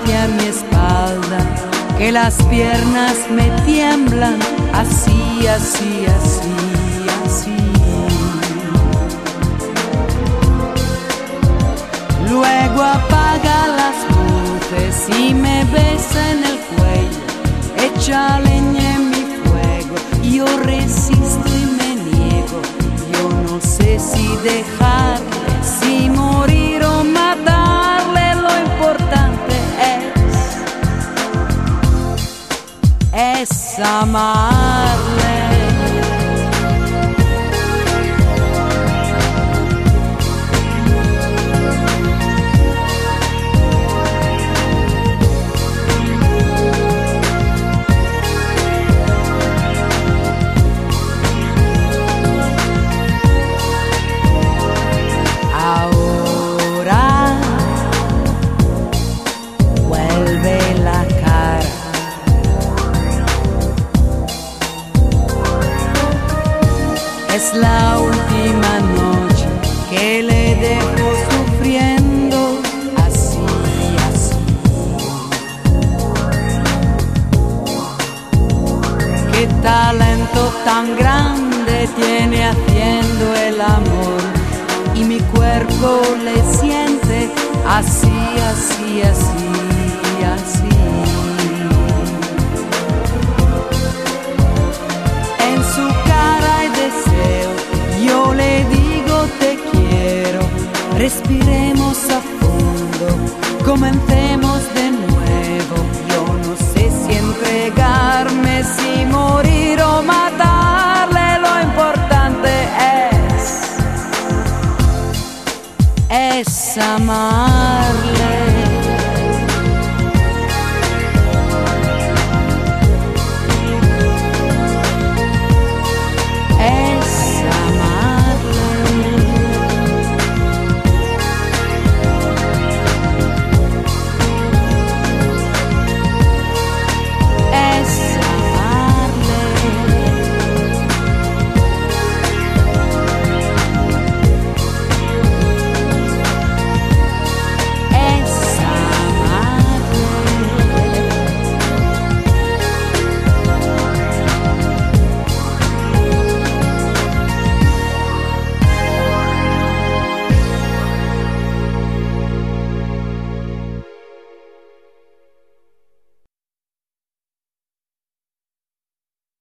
frente a mi espalda, que las piernas me tiemblan, así, así, así, así. Luego apaga las luces y me besa en el cuello, echa leña en mi fuego. Yo resisto y me niego, yo no sé si dejarle, si morir o matarle. Lo importante es amarle. Es la última noche que le dejo sufriendo así, así. Qué talento tan grande tiene haciendo el amor, y mi cuerpo le siente así, así, así, así.